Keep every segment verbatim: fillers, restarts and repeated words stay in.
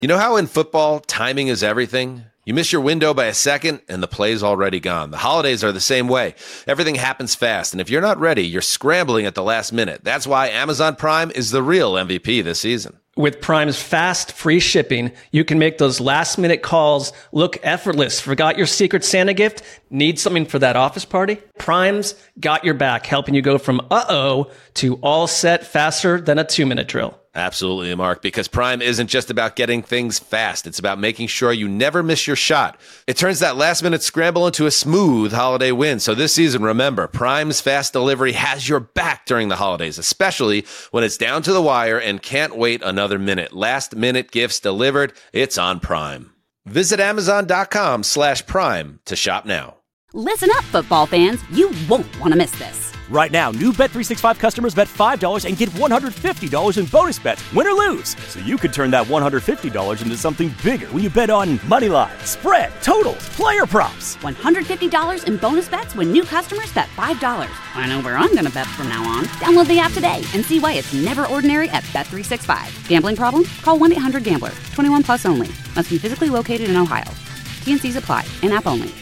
You know how in football, timing is everything? You miss your window by a second, and the play's already gone. The holidays are the same way. Everything happens fast, and if you're not ready, you're scrambling at the last minute. That's why Amazon Prime is the real M V P this season. With Prime's fast, free shipping, you can make those last-minute calls look effortless. Forgot your Secret Santa gift? Need something for that office party? Prime's got your back, helping you go from uh-oh to all set faster than a two-minute drill. Absolutely, Mark, because Prime isn't just about getting things fast. It's about making sure you never miss your shot. It turns that last-minute scramble into a smooth holiday win. So this season, remember, Prime's fast delivery has your back during the holidays, especially when it's down to the wire and can't wait another minute. Last-minute gifts delivered. It's on Prime. Visit Amazon.com slash Prime to shop now. Listen up, football fans. You won't want to miss this. Right now, new Bet three sixty-five customers bet five dollars and get one hundred fifty dollars in bonus bets, win or lose. So you could turn that one hundred fifty dollars into something bigger when you bet on money line, spread, totals, player props. one hundred fifty dollars in bonus bets when new customers bet five dollars. I know where I'm going to bet from now on. Download the app today and see why it's never ordinary at Bet three sixty-five. Gambling problem? Call one eight hundred gambler. twenty-one plus only. Must be physically located in Ohio. T and C's apply. In-app only.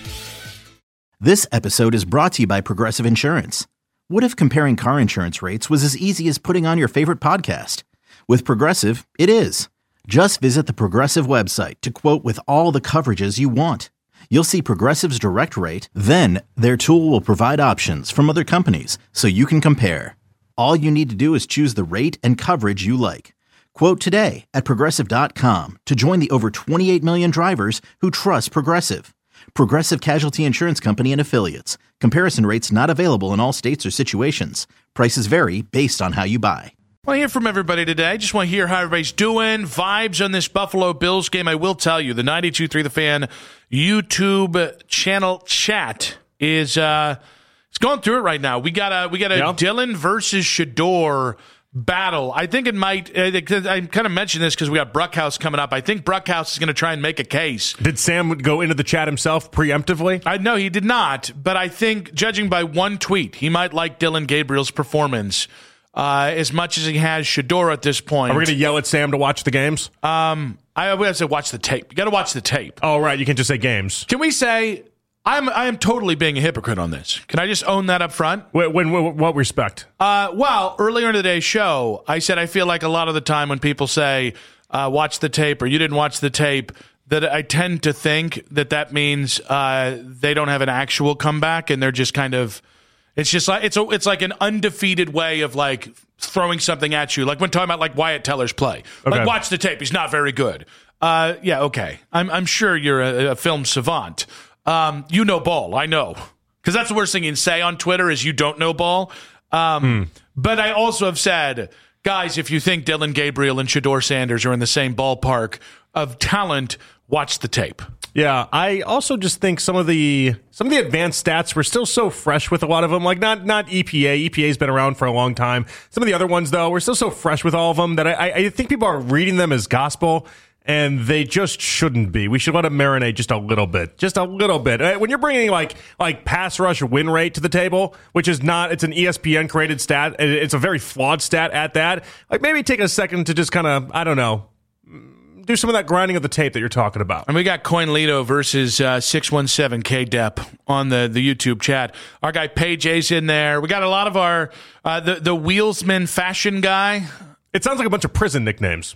This episode is brought to you by Progressive Insurance. What if comparing car insurance rates was as easy as putting on your favorite podcast? With Progressive, it is. Just visit the Progressive website to quote with all the coverages you want. You'll see Progressive's direct rate, then their tool will provide options from other companies so you can compare. All you need to do is choose the rate and coverage you like. Quote today at Progressive dot com to join the over twenty-eight million drivers who trust Progressive. Progressive Casualty Insurance Company and Affiliates. Comparison rates not available in all states or situations. Prices vary based on how you buy. I want to hear from everybody today. Just want to hear how everybody's doing. Vibes on this Buffalo Bills game. I will tell you, the ninety-two point three The Fan YouTube channel chat is uh, it's going through it right now. We got a we got a yeah. Dylan versus Shedeur battle. I think it might. Uh, I kind of mentioned this because we got Bruckhouse coming up. I think Bruckhouse is going to try and make a case. Did Sam go into the chat himself preemptively? I no, he did not. But I think, judging by one tweet, he might like Dylan Gabriel's performance uh, as much as he has Shedeur at this point. Are we going to yell at Sam to watch the games? Um, I would say watch the tape. You got to watch the tape. Oh, right. You can just say games. Can we say? I'm I am totally being a hypocrite on this. Can I just own that up front? When, when, when what respect? Uh, well, earlier in today's show, I said I feel like a lot of the time when people say, uh, watch the tape or you didn't watch the tape, that I tend to think that that means uh, they don't have an actual comeback and they're just kind of, it's just like, it's a, it's like an undefeated way of like throwing something at you. Like when talking about like Wyatt Teller's play. Okay. Like watch the tape, he's not very good. Uh, yeah, okay. I'm, I'm sure you're a, a film savant. Um, you know ball, I know. Because that's the worst thing you can say on Twitter is you don't know ball. Um, hmm. But I also have said, guys, if you think Dylan Gabriel and Shedeur Sanders are in the same ballpark of talent, watch the tape. Yeah, I also just think some of the some of the advanced stats were still so fresh with a lot of them. Like not not E P A. E P A's been around for a long time. Some of the other ones, though, we're still so fresh with all of them that I, I think people are reading them as gospel. And they just shouldn't be. We should let it marinate just a little bit. Just a little bit. When you're bringing like like pass rush win rate to the table, which is not, it's an E S P N created stat. It's a very flawed stat at that. Like maybe take a second to just kind of, I don't know, do some of that grinding of the tape that you're talking about. And we got Coinlito versus uh, six one seven K D E P on the, the YouTube chat. Our guy Paige A's in there. We got a lot of our, uh, the, the Wheelsman fashion guy. It sounds like a bunch of prison nicknames.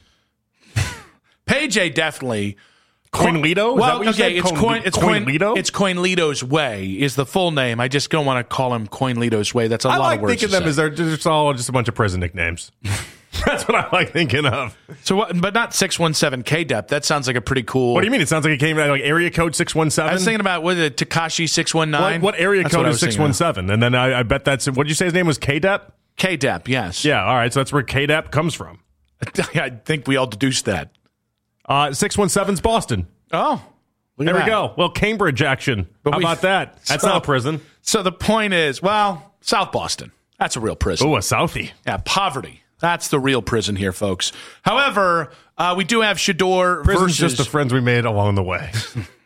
Paige A definitely. Coinlito? Well, okay, it's Coin, it's Coinlito? It's Coinlito's Way is the full name. I just don't want to call him Coinlito's Way. That's a I lot like of words. I like thinking them as they're just all just a bunch of prison nicknames. That's what I like thinking of. So, what, but not six one seven K D E P. That sounds like a pretty cool. What do you mean? It sounds like it came out like area code six one seven. I was thinking about what is it, Tekashi six one nine. What, what area that's code what is six one seven? And then I, I bet that's what did you say his name was K D E P? K D E P, yes. Yeah. All right. So that's where K D E P comes from. I think we all deduced that. Uh, six one seven's Boston. Oh, there we go. Well, Cambridge action. But How we, about that? That's so, not a prison. So the point is, well, South Boston. That's a real prison. Oh, a Southie. Yeah, poverty. That's the real prison here, folks. However, uh, we do have Shedeur Prison's versus... just the friends we made along the way.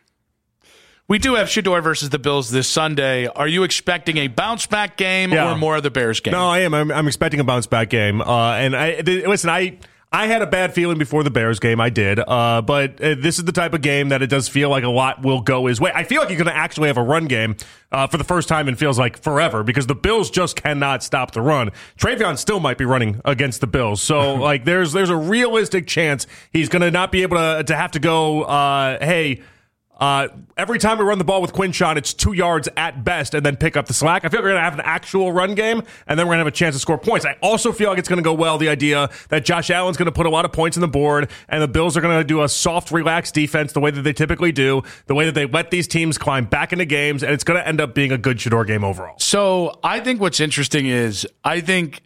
We do have Shedeur versus the Bills this Sunday. Are you expecting a bounce-back game yeah. or more of the Bears game? No, I am. I'm, I'm expecting a bounce-back game. Uh, and I th- listen, I... I had a bad feeling before the Bears game. I did. Uh, but uh, this is the type of game that it does feel like a lot will go his way. I feel like you're going to actually have a run game uh, for the first time in feels like forever because the Bills just cannot stop the run. Travion still might be running against the Bills. So, like, there's there's a realistic chance he's going to not be able to, to have to go, uh, hey, Uh, every time we run the ball with Quinshon, it's two yards at best and then pick up the slack. I feel like we're going to have an actual run game, and then we're going to have a chance to score points. I also feel like it's going to go well, the idea that Josh Allen's going to put a lot of points on the board, and the Bills are going to do a soft, relaxed defense the way that they typically do, the way that they let these teams climb back into games, and it's going to end up being a good Shedeur game overall. So I think what's interesting is I think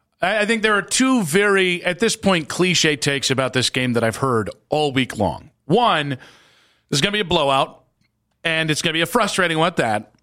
I think there are two very, at this point, cliche takes about this game that I've heard all week long. One, there's going to be a blowout, and it's going to be a frustrating one at that.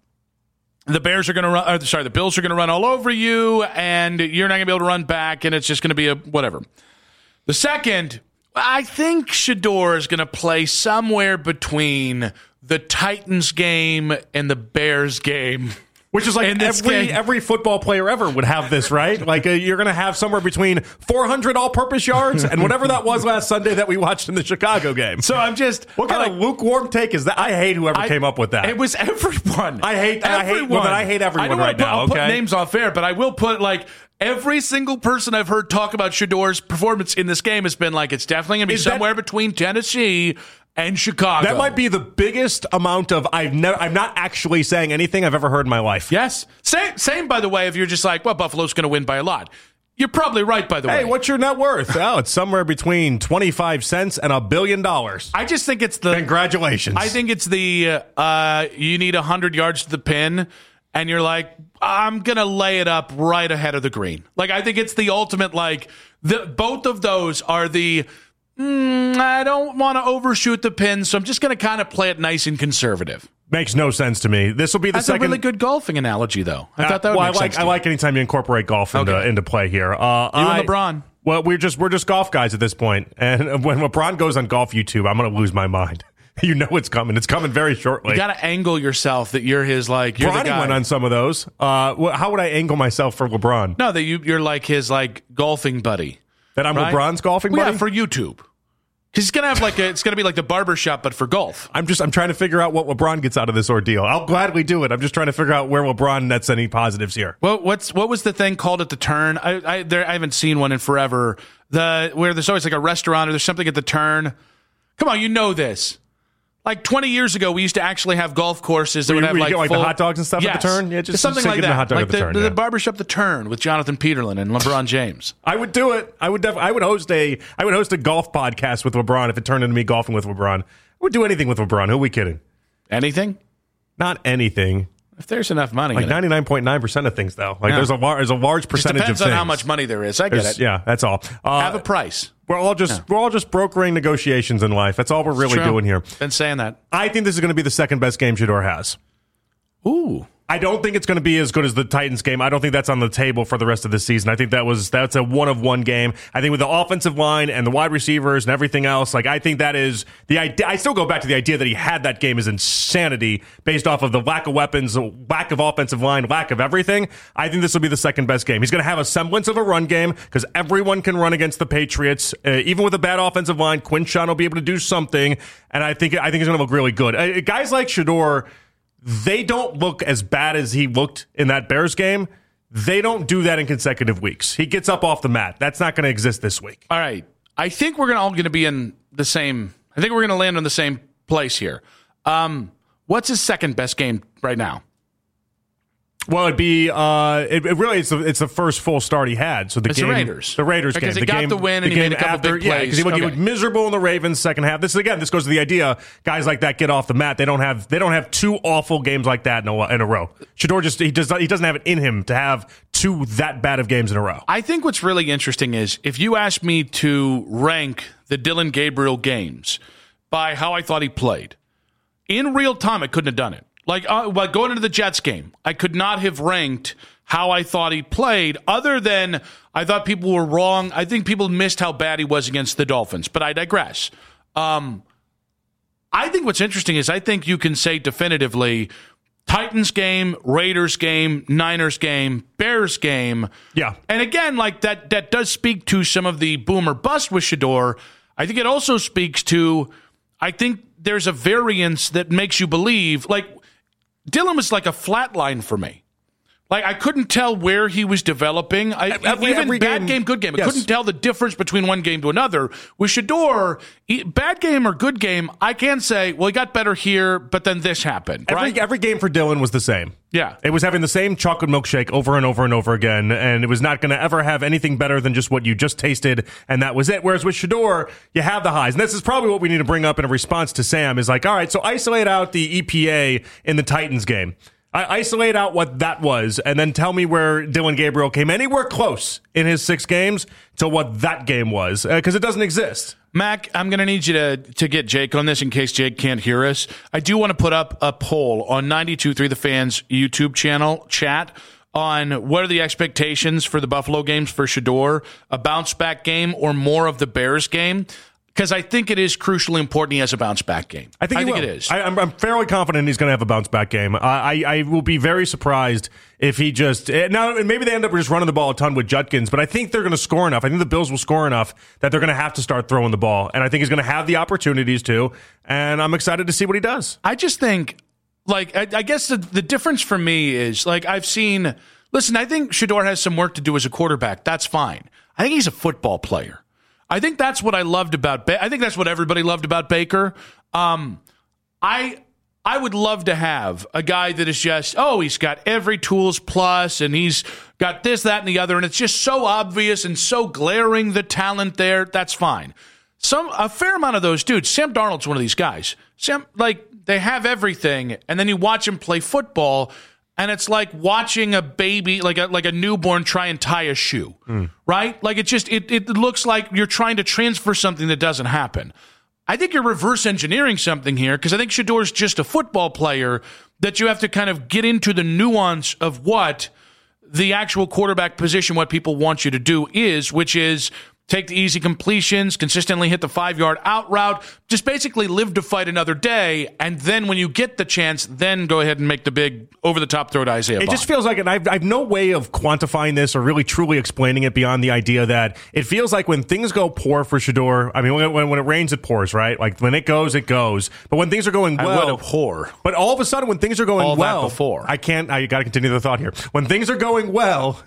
The Bears are going to run, or, sorry, the Bills are going to run all over you, and you're not going to be able to run back, and it's just going to be a whatever. The second, I think Shedeur is going to play somewhere between the Titans game and the Bears game. Which is like every game. every football player ever would have this, right? Like uh, you're going to have somewhere between four hundred all-purpose yards and whatever that was last Sunday that we watched in the Chicago game. So I'm just what kind like, of lukewarm take is that? I hate whoever I, came up with that. It was everyone. I hate. Everyone. I hate. Well, then I hate everyone I right put, now. I'll okay, put names off air, but I will put like every single person I've heard talk about Shedeur's performance in this game has been like it's definitely going to be is somewhere that, between Tennessee and Chicago. That might be the biggest amount of I've never. I'm not actually saying anything I've ever heard in my life. Yes. Same. Same. By the way, if you're just like, well, Buffalo's going to win by a lot, you're probably right. By the hey, way, hey, what's your net worth? Oh, it's somewhere between twenty-five cents and a billion dollars. I just think it's the congratulations. I think it's the uh, you need a hundred yards to the pin, and you're like, I'm gonna lay it up right ahead of the green. Like I think it's the ultimate. Like the both of those are the. Mm, I don't want to overshoot the pin, so I'm just going to kind of play it nice and conservative. Makes no sense to me. This will be the That's second. That's a really good golfing analogy, though. I uh, thought that would well, make I like, sense. I like anytime you incorporate golf into, okay. into play here. Uh, you I, and LeBron. Well, we're just we're just golf guys at this point, and when LeBron goes on golf YouTube, I'm going to lose my mind. You know it's coming. It's coming very shortly. You got to angle yourself that you're his like. You're Bronny the guy. went on some of those. Uh, how would I angle myself for LeBron? No, that you you're like his like golfing buddy. That I'm right? LeBron's golfing buddy. Well, yeah, for YouTube. He's gonna have like a, it's gonna be like the barbershop, but for golf. I'm just I'm trying to figure out what LeBron gets out of this ordeal. I'll gladly do it. I'm just trying to figure out where LeBron nets any positives here. Well, what's what was the thing called at the turn? I I, there, I haven't seen one in forever. The where there's always like a restaurant or there's something at the turn. Come on, you know this. Like twenty years ago, we used to actually have golf courses that where, would have where like, you get, like full, the hot dogs and stuff yes, at the turn. Yeah, just something just like that. The hot dog like at the, the, turn, the, yeah. the barbershop, the turn with Jonathan Peterlin and LeBron James. I would do it. I would. Def- I would host a. I would host a golf podcast with LeBron if it turned into me golfing with LeBron. I would do anything with LeBron. Who are we kidding? Anything? Not anything. If there's enough money, like ninety-nine point nine percent of things, though. Like yeah. there's a lar- there's a large percentage Just depends of things. on how much money there is. I get there's, it. Yeah, that's all. Uh, Have a price. We're all just yeah. we're all just brokering negotiations in life. That's all we're really doing here. Been saying that. I think this is going to be the second best game Shedeur has. Ooh. I don't think it's going to be as good as the Titans game. I don't think that's on the table for the rest of the season. I think that was that's a one of one game. I think with the offensive line and the wide receivers and everything else, like I think that is the idea. I still go back to the idea that he had that game is insanity based off of the lack of weapons, lack of offensive line, lack of everything. I think this will be the second best game. He's going to have a semblance of a run game because everyone can run against the Patriots. Uh, even with a bad offensive line, Quinshon will be able to do something, and I think I think he's going to look really good. Uh, guys like Shedeur, they don't look as bad as he looked in that Bears game. They don't do that in consecutive weeks. He gets up off the mat. That's not going to exist this week. All right. I think we're gonna all going to be in the same. I think we're going to land on the same place here. Um, what's his second best game right now? Well, it'd be uh, it, it really it's the, it's the first full start he had. So the it's game, the Raiders, the Raiders because game, he the got game, the win and the he made a couple after, big plays. Yeah, because he, okay. he was miserable in the Ravens second half. This again, this goes to the idea guys like that get off the mat. They don't have they don't have two awful games like that in a, in a row. Shedeur just he does he doesn't have it in him to have two that bad of games in a row. I think what's really interesting is if you asked me to rank the Dillon Gabriel games by how I thought he played in real time, I couldn't have done it. Like, uh, like going into the Jets game, I could not have ranked how I thought he played, other than I thought people were wrong. I think people missed how bad he was against the Dolphins, but I digress. Um, I think what's interesting is I think you can say definitively Titans game, Raiders game, Niners game, Bears game. Yeah. And again, like that that does speak to some of the boom or bust with Shedeur. I think it also speaks to, I think there's a variance that makes you believe, like, Dillon was like a flat line for me. Like, I couldn't tell where he was developing. I, every, even every bad game, game, good game. I yes. couldn't tell the difference between one game to another. With Shedeur, he, bad game or good game, I can say, well, he got better here, but then this happened. Every, right? every game for Dillon was the same. Yeah. It was having the same chocolate milkshake over and over and over again, and it was not going to ever have anything better than just what you just tasted, and that was it. Whereas with Shedeur, you have the highs. And this is probably what we need to bring up in a response to Sam is like, all right, so isolate out the E P A in the Titans game. I isolate out what that was, and then tell me where Dillon Gabriel came anywhere close in his six games to what that game was, because uh, it doesn't exist. Mac, I'm going to need you to, to get Jake on this in case Jake can't hear us. I do want to put up a poll on ninety-two point three The Fans YouTube channel chat on what are the expectations for the Buffalo games for Shedeur, a bounce-back game or more of the Bears game. Because I think it is crucially important he has a bounce-back game. I think, I he think will. it is. I, I'm, I'm fairly confident he's going to have a bounce-back game. I, I, I will be very surprised if he just... Now, maybe they end up just running the ball a ton with Judkins, but I think they're going to score enough. I think the Bills will score enough that they're going to have to start throwing the ball. And I think he's going to have the opportunities to, and I'm excited to see what he does. I just think, like, I, I guess the, the difference for me is, like, I've seen... Listen, I think Shedeur has some work to do as a quarterback. That's fine. I think he's a football player. I think that's what I loved about ba- I think that's what everybody loved about Baker. Um, I I would love to have a guy that is just, oh, he's got every tools plus, and he's got this, that, and the other, and it's just so obvious and so glaring, the talent there. That's fine. Some a fair amount of those dudes. Sam Darnold's one of these guys. Sam, like, they have everything, and then you watch him play football, and it's like watching a baby, like a like a newborn, try and tie a shoe, mm. right? Like it just it it looks like you're trying to transfer something that doesn't happen. I think you're reverse engineering something here because I think Shedeur's just a football player that you have to kind of get into the nuance of what the actual quarterback position, what people want you to do is, which is take the easy completions, consistently hit the five-yard out route, just basically live to fight another day, and then when you get the chance, then go ahead and make the big over-the-top throw to Isaiah It Bond. just feels like, and I've, I've no way of quantifying this or really truly explaining it beyond the idea that it feels like when things go poor for Shedeur, I mean, when, when, when it rains, it pours, right? Like when it goes, it goes. But when things are going well... I would abhor. But all of a sudden, when things are going all well... that before. I can't, I got to continue the thought here. When things are going well...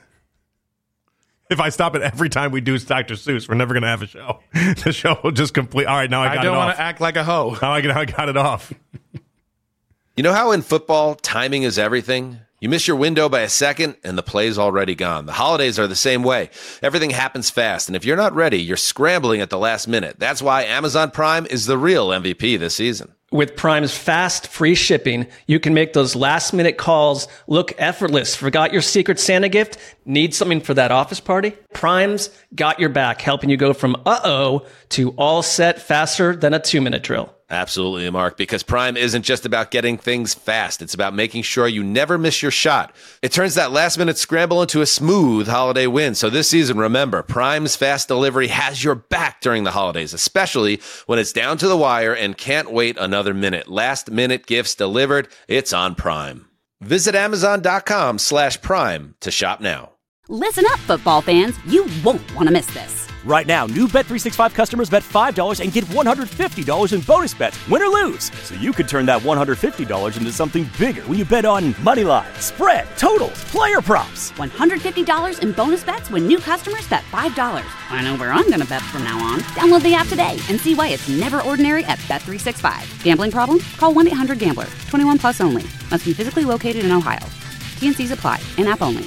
If I stop it every time we do Doctor Seuss, we're never going to have a show. The show will just complete. All right, now I got it off. I don't want to act like a hoe. Now I got, I got it off. You know how in football, timing is everything? You miss your window by a second, and the play's already gone. The holidays are the same way. Everything happens fast, and if you're not ready, you're scrambling at the last minute. That's why Amazon Prime is the real M V P this season. With Prime's fast, free shipping, you can make those last-minute calls look effortless. Forgot your Secret Santa gift? Need something for that office party? Prime's got your back, helping you go from uh-oh to all set faster than a two-minute drill. Absolutely, Mark, because Prime isn't just about getting things fast. It's about making sure you never miss your shot. It turns that last-minute scramble into a smooth holiday win. So this season, remember, Prime's fast delivery has your back during the holidays, especially when it's down to the wire and can't wait another minute. Last-minute gifts delivered. It's on Prime. Visit Amazon.com slash Prime to shop now. Listen up, football fans. You won't want to miss this. Right now, new Bet three sixty-five customers bet five dollars and get one hundred fifty dollars in bonus bets, win or lose. So you could turn that one hundred fifty dollars into something bigger when you bet on money line, spread, totals, player props. one hundred fifty dollars in bonus bets when new customers bet five dollars. I know where I'm going to bet from now on. Download the app today and see why it's never ordinary at Bet three sixty-five. Gambling problem? Call one eight hundred gambler. twenty-one plus only. Must be physically located in Ohio. T N Cs apply. In-app only.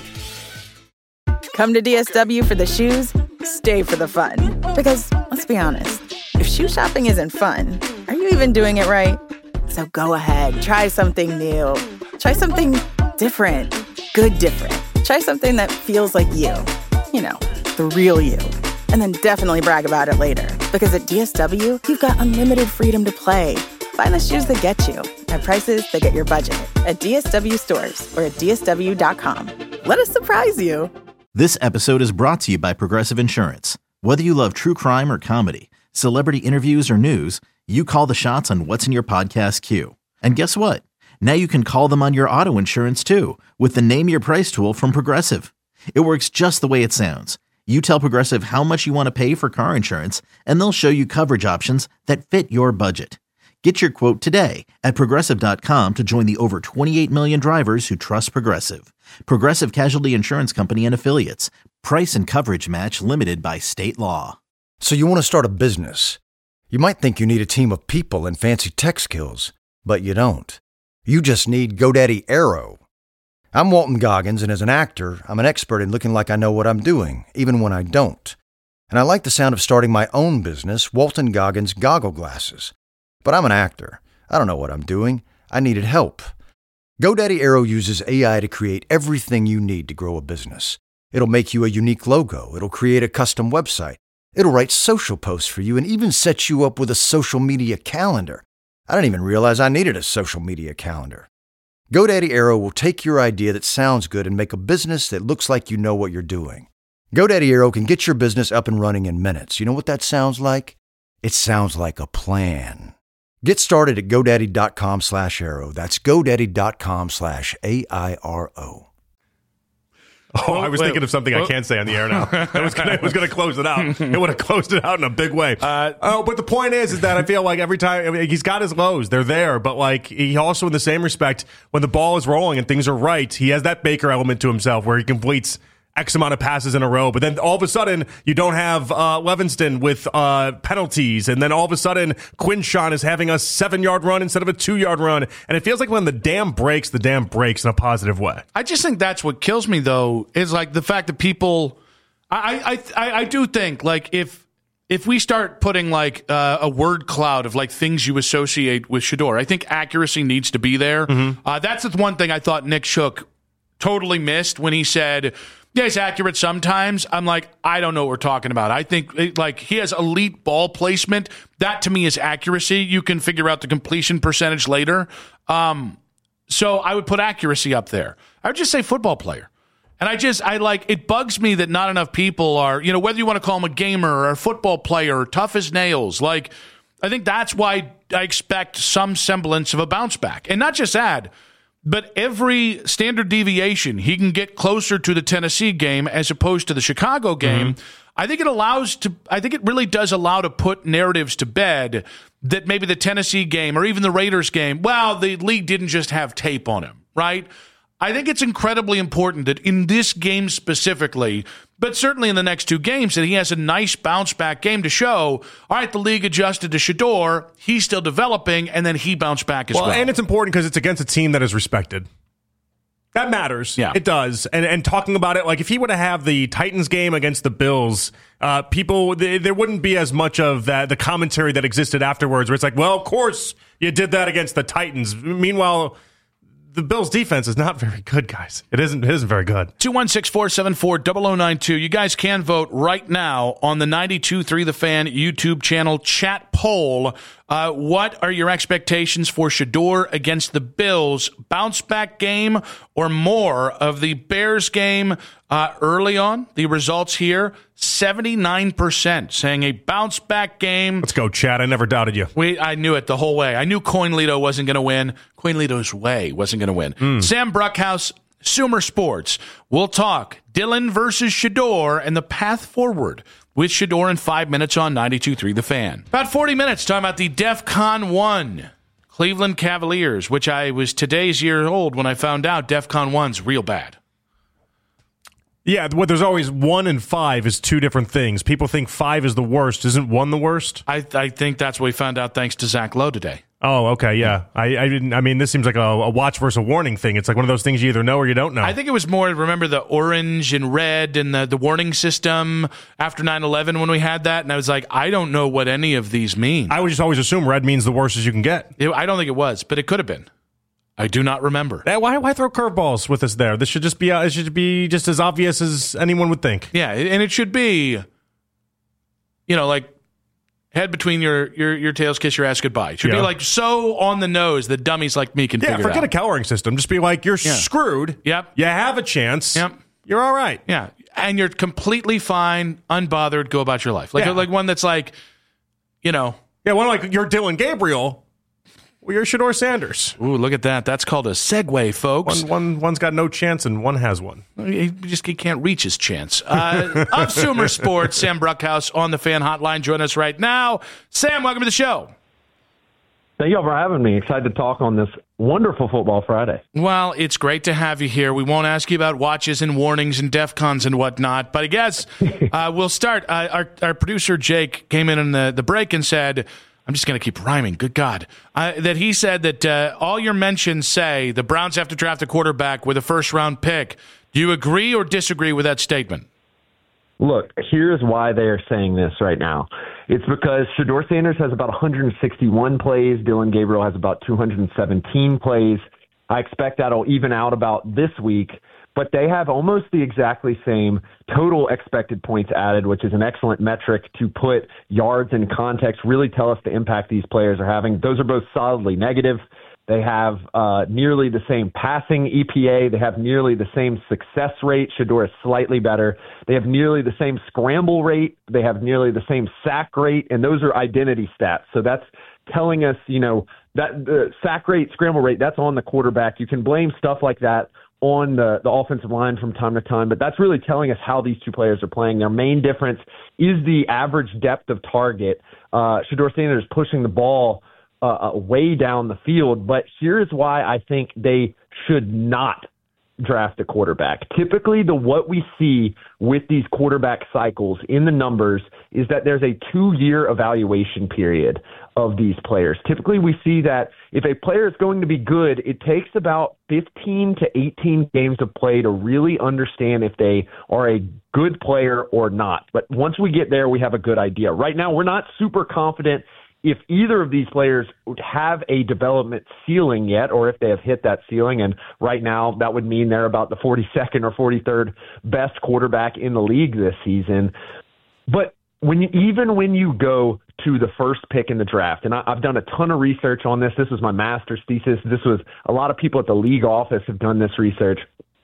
Come to D S W for the shoes, stay for the fun. Because, let's be honest, if shoe shopping isn't fun, are you even doing it right? So go ahead, try something new. Try something different. Good different. Try something that feels like you. You know, the real you. And then definitely brag about it later. Because at D S W, you've got unlimited freedom to play. Find the shoes that get you at prices that get your budget at D S W stores or at D S W dot com. Let us surprise you. This episode is brought to you by Progressive Insurance. Whether you love true crime or comedy, celebrity interviews or news, you call the shots on what's in your podcast queue. And guess what? Now you can call them on your auto insurance too with the Name Your Price tool from Progressive. It works just the way it sounds. You tell Progressive how much you want to pay for car insurance, and they'll show you coverage options that fit your budget. Get your quote today at Progressive dot com to join the over twenty-eight million drivers who trust Progressive. Progressive Casualty Insurance Company and Affiliates. Price and coverage match limited by state law. So you want to start a business. You might think you need a team of people and fancy tech skills, but you don't. You just need GoDaddy Aero. I'm Walton Goggins, and as an actor, I'm an expert in looking like I know what I'm doing, even when I don't. And I like the sound of starting my own business, Walton Goggins Goggle Glasses. But I'm an actor. I don't know what I'm doing. I needed help. GoDaddy Aero uses A I to create everything you need to grow a business. It'll make you a unique logo. It'll create a custom website. It'll write social posts for you and even set you up with a social media calendar. I didn't even realize I needed a social media calendar. GoDaddy Aero will take your idea that sounds good and make a business that looks like you know what you're doing. GoDaddy Aero can get your business up and running in minutes. You know what that sounds like? It sounds like a plan. Get started at GoDaddy.com slash Aero. That's GoDaddy.com slash A I R O. Oh, I was wait, thinking of something wait. I can't say on the air now. I was gonna, I was going to close it out. It would have closed it out in a big way. Uh, oh, but the point is, is that I feel like every time I mean, he's got his lows, they're there. But like he also, in the same respect, when the ball is rolling and things are right, he has that Baker element to himself where he completes X amount of passes in a row, but then all of a sudden you don't have uh, Levinston with uh, penalties, and then all of a sudden Quinshawn is having a seven-yard run instead of a two-yard run, and it feels like when the dam breaks, the dam breaks in a positive way. I just think that's what kills me, though, is like the fact that people. I I I, I do think like if if we start putting like uh, a word cloud of like things you associate with Shedeur, I think accuracy needs to be there. Mm-hmm. Uh, that's the one thing I thought Nick Shook totally missed when he said, yeah, he's accurate sometimes. I'm like, I don't know what we're talking about. I think like he has elite ball placement. That to me is accuracy. You can figure out the completion percentage later. Um, so I would put accuracy up there. I would just say football player. And I just, I like, it bugs me that not enough people are, you know, whether you want to call him a gamer or a football player, or tough as nails. Like, I think that's why I expect some semblance of a bounce back. And not just that, but every standard deviation, he can get closer to the Tennessee game as opposed to the Chicago game. Mm-hmm. I think it allows to, I think it really does allow to put narratives to bed that maybe the Tennessee game or even the Raiders game, well, the league didn't just have tape on him, right? I think it's incredibly important that in this game specifically, but certainly in the next two games, that he has a nice bounce-back game to show, all right, the league adjusted to Shedeur, he's still developing, and then he bounced back as well. Well, and it's important because it's against a team that is respected. That matters. Yeah. It does. And and talking about it, like if he would have had the Titans game against the Bills, uh, people, they, there wouldn't be as much of that, the commentary that existed afterwards, where it's like, well, of course you did that against the Titans. Meanwhile, the Bills' defense is not very good, guys. It isn't, it isn't very good. two one six, four seven four, zero zero nine two. You guys can vote right now on the ninety-two point three The Fan YouTube channel chat poll. Uh, what are your expectations for Shedeur against the Bills? Bounce back game or more of the Bears game uh, early on? The results here, seventy-nine percent saying a bounce back game. Let's go, Chad. I never doubted you. We, I knew it the whole way. I knew Coinlito wasn't going to win. Coinlito's way wasn't going to win. Mm. Sam Bruckhouse, Sumer Sports. We'll talk Dylan versus Shedeur and the path forward with Shedeur in five minutes on ninety-two point three The Fan. About forty minutes talking about the DEFCON one Cleveland Cavaliers, which I was today's year old when I found out DEFCON one's real bad. Yeah, well, there's always one and five is two different things. People think five is the worst. Isn't one the worst? I, I think that's what we found out thanks to Zach Lowe today. Oh, okay, yeah. I, I didn't. I mean, this seems like a, a watch versus a warning thing. It's like one of those things you either know or you don't know. I think it was more, remember the orange and red and the, the warning system after nine eleven when we had that? And I was like, I don't know what any of these mean. I would just always assume red means the worst as you can get. It, I don't think it was, but it could have been. I do not remember. Why, why throw curveballs with us there? This should just be uh, it should be just as obvious as anyone would think. Yeah, and it should be, you know, like head between your, your, your tails, kiss your ass goodbye. It should yeah. be like so on the nose that dummies like me can yeah, figure it out. Yeah, forget a cowering system. Just be like, you're yeah. screwed. Yep. You have a chance. Yep. You're all right. Yeah. And you're completely fine, unbothered, go about your life. Like, yeah. like one that's like, you know. Yeah, one like you're Dylan Gabriel. Well, you're Shedeur Sanders. Ooh, look at that. That's called a segue, folks. One, one, one's got no chance and one has one. He just he can't reach his chance. Uh, of Sumer Sports, Sam Bruckhaus on the Fan Hotline. Join us right now. Sam, welcome to the show. Thank y'all for having me. Excited to talk on this wonderful Football Friday. Well, it's great to have you here. We won't ask you about watches and warnings and DEFCONs and whatnot, but I guess uh, we'll start. Uh, our, our producer, Jake, came in in the, the break and said, I'm just going to keep rhyming, good God, uh, that he said that uh, all your mentions say the Browns have to draft a quarterback with a first-round pick. Do you agree or disagree with that statement? Look, here's why they are saying this right now. It's because Shedeur Sanders has about one hundred sixty-one plays. Dillon Gabriel has about two hundred seventeen plays. I expect that'll even out about this week. But they have almost the exactly same total expected points added, which is an excellent metric to put yards in context, really tell us the impact these players are having. Those are both solidly negative. They have uh, nearly the same passing E P A. They have nearly the same success rate. Shedeur is slightly better. They have nearly the same scramble rate. They have nearly the same sack rate, and those are identity stats. So that's telling us, you know, that the sack rate, scramble rate, that's on the quarterback. You can blame stuff like that on the, the offensive line from time to time, but that's really telling us how these two players are playing. Their main difference is the average depth of target. Uh, Shedeur Sanders is pushing the ball Uh, way down the field, but here's why I think they should not draft a quarterback. Typically, the what we see with these quarterback cycles in the numbers is that there's a two-year evaluation period of these players. Typically, we see that if a player is going to be good, it takes about fifteen to eighteen games of play to really understand if they are a good player or not. But once we get there, we have a good idea. Right now, we're not super confident if either of these players would have a development ceiling yet, or if they have hit that ceiling. And right now, that would mean they're about the forty-second or forty-third best quarterback in the league this season. But when you, even when you go to the first pick in the draft, and I, I've done a ton of research on this. This was my master's thesis. This was a lot of people at the league office have done this research.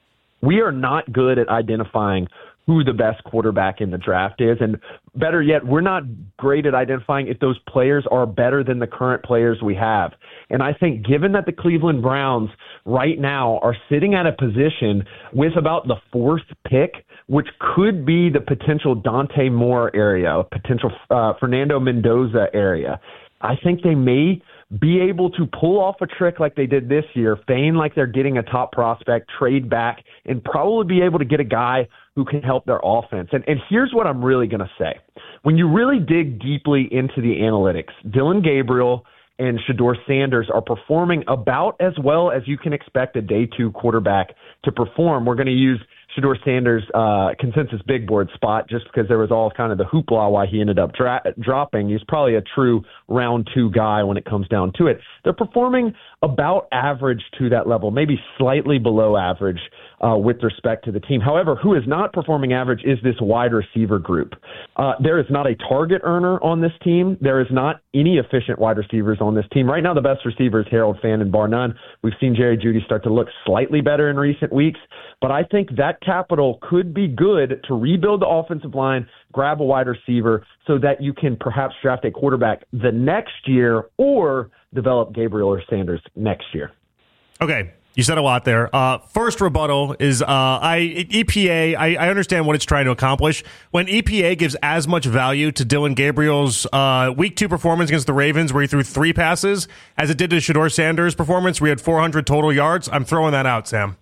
We are not good at identifying who the best quarterback in the draft is. And better yet, we're not great at identifying if those players are better than the current players we have. And I think given that the Cleveland Browns right now are sitting at a position with about the fourth pick, which could be the potential Dante Moore area, a potential uh, Fernando Mendoza area, I think they may be able to pull off a trick like they did this year, feign like they're getting a top prospect, trade back, and probably be able to get a guy who can help their offense. And, and here's what I'm really going to say. When you really dig deeply into the analytics, Dillon Gabriel and Shedeur Sanders are performing about as well as you can expect a day two quarterback to perform. We're going to use Shedeur Sanders' uh, consensus big board spot just because there was all kind of the hoopla why he ended up dra- dropping. He's probably a true round two guy when it comes down to it. They're performing about average to that level, maybe slightly below average uh, with respect to the team. However, who is not performing average is this wide receiver group. Uh, there is not a target earner on this team. There is not any efficient wide receivers on this team. Right now, the best receiver is Harold Fannin, bar none. We've seen Jerry Jeudy start to look slightly better in recent weeks, but I think that capital could be good to rebuild the offensive line, grab a wide receiver so that you can perhaps draft a quarterback the next year or develop Gabriel or Sanders next year. Okay. You said a lot there. Uh, first rebuttal is uh, I E P A. I, I understand what it's trying to accomplish. When E P A gives as much value to Dillon Gabriel's uh, week two performance against the Ravens, where he threw three passes, as it did to Shedeur Sanders' performance, where he had four hundred total yards, I'm throwing that out, Sam.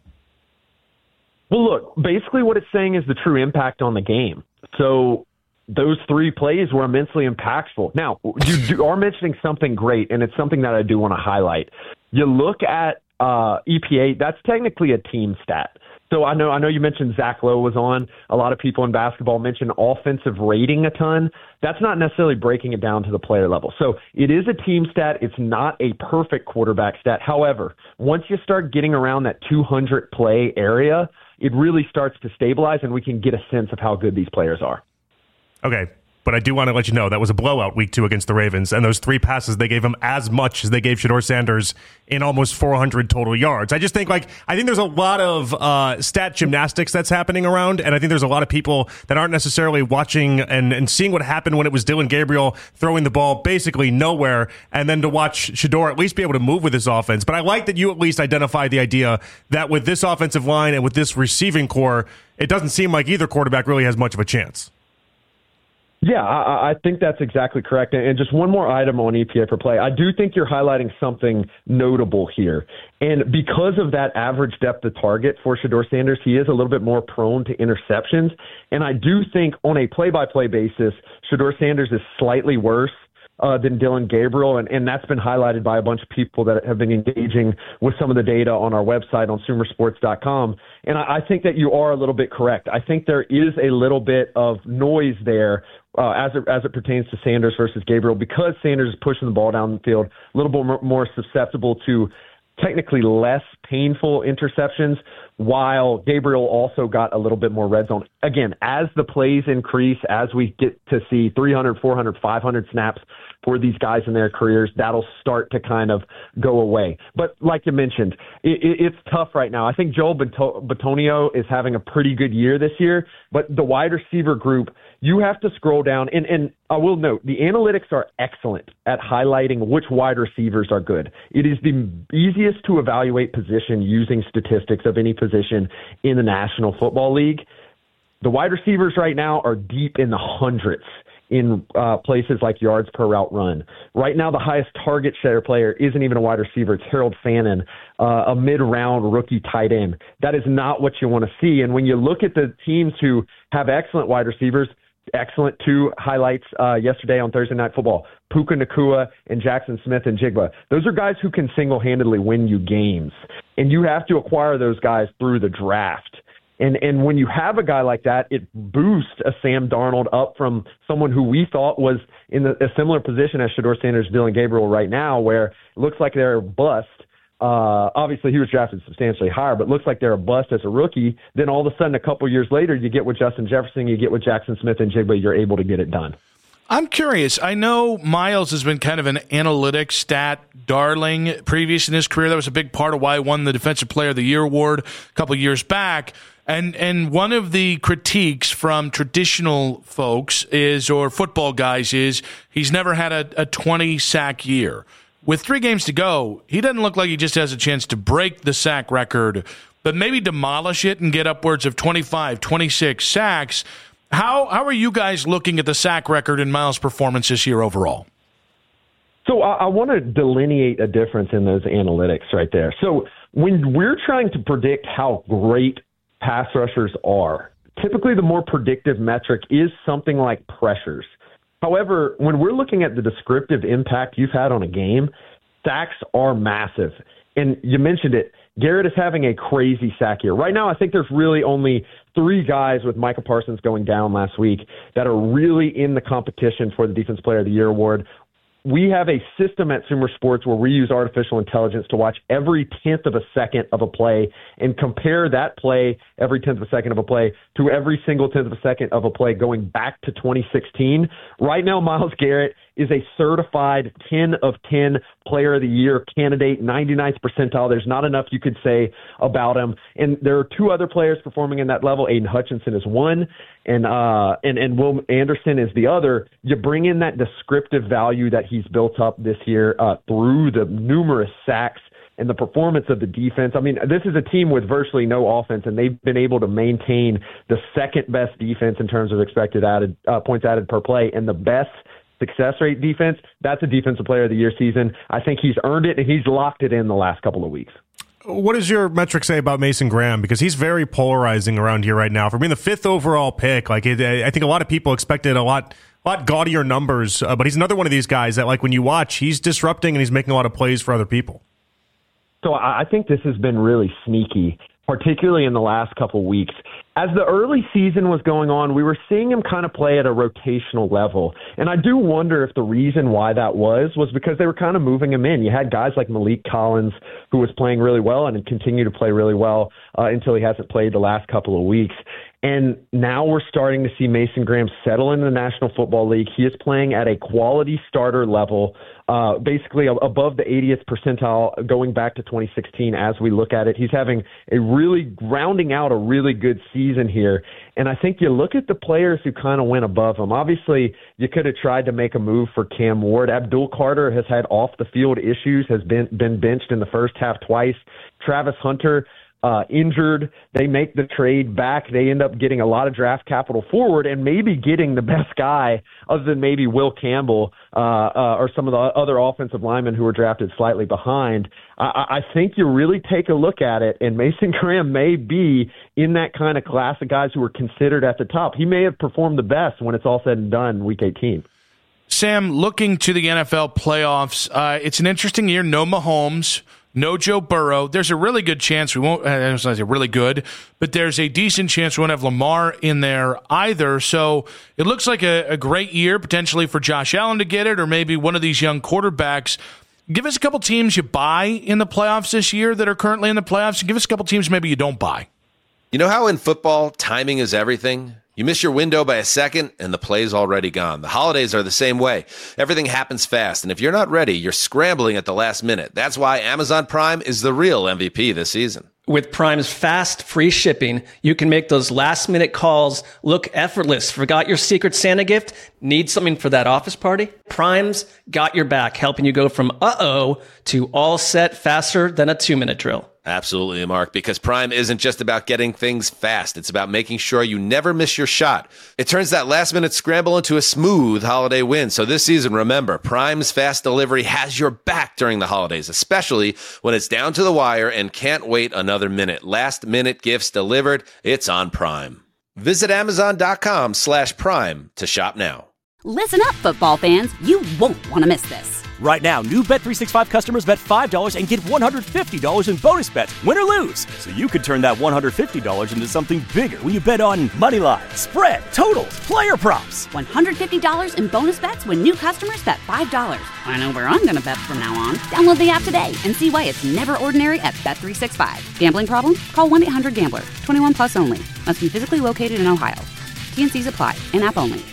Well, look, basically what it's saying is the true impact on the game. So those three plays were immensely impactful. Now, you do, are mentioning something great, and it's something that I do want to highlight. You look at uh, E P A, that's technically a team stat. So I know I know you mentioned Zach Lowe was on. A lot of people in basketball mention offensive rating a ton. That's not necessarily breaking it down to the player level. So it is a team stat. It's not a perfect quarterback stat. However, once you start getting around that two hundred play area, it really starts to stabilize, and we can get a sense of how good these players are. Okay. But I do want to let you know that was a blowout week two against the Ravens, and those three passes, they gave him as much as they gave Shedeur Sanders in almost four hundred total yards. I just think, like, I think there's a lot of uh, stat gymnastics that's happening around, and I think there's a lot of people that aren't necessarily watching and, and seeing what happened when it was Dillon Gabriel throwing the ball basically nowhere, and then to watch Shedeur at least be able to move with his offense. But I like that you at least identify the idea that with this offensive line and with this receiving core, it doesn't seem like either quarterback really has much of a chance. Yeah, I, I think that's exactly correct. And just one more item on E P A per play. I do think you're highlighting something notable here. And because of that average depth of target for Shedeur Sanders, he is a little bit more prone to interceptions. And I do think on a play-by-play basis, Shedeur Sanders is slightly worse Uh, than Dillon Gabriel, and, and that's been highlighted by a bunch of people that have been engaging with some of the data on our website on Sumer Sports dot com. And I, I think that you are a little bit correct. I think there is a little bit of noise there uh, as it as it pertains to Sanders versus Gabriel, because Sanders is pushing the ball down the field, a little bit more, more susceptible to technically less painful interceptions, while Gabriel also got a little bit more red zone. Again, as the plays increase, as we get to see three hundred, four hundred, five hundred snaps for these guys in their careers, that'll start to kind of go away. But like you mentioned, it, it, it's tough right now. I think Joel Bitonio is having a pretty good year this year, but the wide receiver group, you have to scroll down. And, and I will note, the analytics are excellent at highlighting which wide receivers are good. It is the easiest to evaluate position using statistics of any position in the National Football League. The wide receivers right now are deep in the hundreds in uh, places like yards per route run. Right now, the highest target share player isn't even a wide receiver. It's Harold Fannin, uh, a mid-round rookie tight end. That is not what you want to see. And when you look at the teams who have excellent wide receivers, excellent two highlights uh, yesterday on Thursday Night Football, Puka Nacua and Jackson Smith and Jigba. Those are guys who can single-handedly win you games. And you have to acquire those guys through the draft. And and when you have a guy like that, it boosts a Sam Darnold up from someone who we thought was in a similar position as Shedeur Sanders, Dillon Gabriel right now, where it looks like they're a bust. Uh, obviously, he was drafted substantially higher, but it looks like they're a bust as a rookie. Then all of a sudden, a couple years later, you get with Justin Jefferson, you get with Jackson Smith and Jigba, you're able to get it done. I'm curious. I know Miles has been kind of an analytics stat darling previous in his career. That was a big part of why he won the Defensive Player of the Year award a couple years back. And and one of the critiques from traditional folks is, or football guys, is he's never had a, a twenty-sack year. With three games to go, he doesn't look like he just has a chance to break the sack record, but maybe demolish it and get upwards of twenty-five, twenty-six sacks. How how are you guys looking at the sack record and Miles' performance this year overall? So I, I want to delineate a difference in those analytics right there. So when we're trying to predict how great pass rushers are, typically the more predictive metric is something like pressures. However, when we're looking at the descriptive impact you've had on a game, sacks are massive. And you mentioned it, Garrett is having a crazy sack year. Right now, I think there's really only three guys, with Micah Parsons going down last week, that are really in the competition for the Defensive Player of the Year award. We have a system at Sumer Sports where we use artificial intelligence to watch every tenth of a second of a play and compare that play, every tenth of a second of a play, to every single tenth of a second of a play going back to twenty sixteen. Right now, Myles Garrett is a certified ten of ten Player of the Year candidate, ninety-ninth percentile. There's not enough you could say about him. And there are two other players performing in that level. Aiden Hutchinson is one, and uh, and and Will Anderson is the other. You bring in that descriptive value that he's built up this year uh, through the numerous sacks and the performance of the defense. I mean, this is a team with virtually no offense, and they've been able to maintain the second best defense in terms of expected added uh, points added per play, and the best success rate defense. That's a Defensive Player of the Year season. I think he's earned it, and he's locked it in the last couple of weeks. What does your metric say about Mason Graham? Because he's very polarizing around here right now. For being the fifth overall pick, like it, I think a lot of people expected a lot, a lot gaudier numbers, uh, but he's another one of these guys that, like, when you watch, he's disrupting and he's making a lot of plays for other people. So I think this has been really sneaky, particularly in the last couple of weeks. As the early season was going on, we were seeing him kind of play at a rotational level. And I do wonder if the reason why that was, was because they were kind of moving him in. You had guys like Malik Collins, who was playing really well and continued to play really well uh, until he hasn't played the last couple of weeks. And now we're starting to see Mason Graham settle in the National Football League. He is playing at a quality starter level, uh, basically above the eightieth percentile going back to twenty sixteen as we look at it. He's having a really, rounding out a really good season here. And I think you look at the players who kind of went above him. Obviously, you could have tried to make a move for Cam Ward. Abdul Carter has had off-the-field issues, has been, been benched in the first half twice. Travis Hunter, Uh, injured. They make the trade back. They end up getting a lot of draft capital forward and maybe getting the best guy other than maybe Will Campbell uh, uh, or some of the other offensive linemen who were drafted slightly behind. I, I think you really take a look at it, and Mason Graham may be in that kind of class of guys who are considered at the top. He may have performed the best when it's all said and done week eighteen. Sam, looking to the N F L playoffs, uh, it's an interesting year. No Mahomes. No Joe Burrow. There's a really good chance we won't, I don't say really good, but there's a decent chance we won't have Lamar in there either. So it looks like a, a great year potentially for Josh Allen to get it, or maybe one of these young quarterbacks. Give us a couple teams you buy in the playoffs this year that are currently in the playoffs, and give us a couple teams maybe you don't buy. You know how in football, timing is everything? You miss your window by a second, and the play's already gone. The holidays are the same way. Everything happens fast, and if you're not ready, you're scrambling at the last minute. That's why Amazon Prime is the real M V P this season. With Prime's fast, free shipping, you can make those last-minute calls look effortless. Forgot your Secret Santa gift? Need something for that office party? Prime's got your back, helping you go from uh-oh to all set faster than a two-minute drill. Absolutely, Mark, because Prime isn't just about getting things fast. It's about making sure you never miss your shot. It turns that last-minute scramble into a smooth holiday win. So this season, remember, Prime's fast delivery has your back during the holidays, especially when it's down to the wire and can't wait another minute. Last-minute gifts delivered. It's on Prime. Visit Amazon.com slash Prime to shop now. Listen up, football fans. You won't want to miss this. Right now, new Bet three sixty-five customers bet five dollars and get one hundred fifty dollars in bonus bets, win or lose. So you could turn that one hundred fifty dollars into something bigger when you bet on money line, spread, totals, player props. one hundred fifty dollars in bonus bets when new customers bet five dollars. I know where I'm going to bet from now on. Download the app today and see why it's never ordinary at Bet three sixty-five. Gambling problem? Call one eight hundred gambler. twenty-one plus only. Must be physically located in Ohio. T N Cs apply. In-app only.